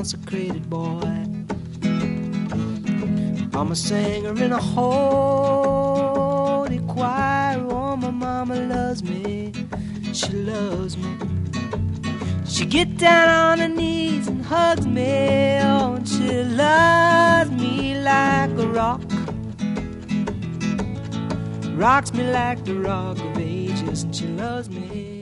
consecrated boy. I'm a singer in a holy choir. Oh, my mama loves me, she loves me. She get down on her knees and hugs me. Oh, and she loves me like a rock, rocks me like the rock of ages, and she loves me.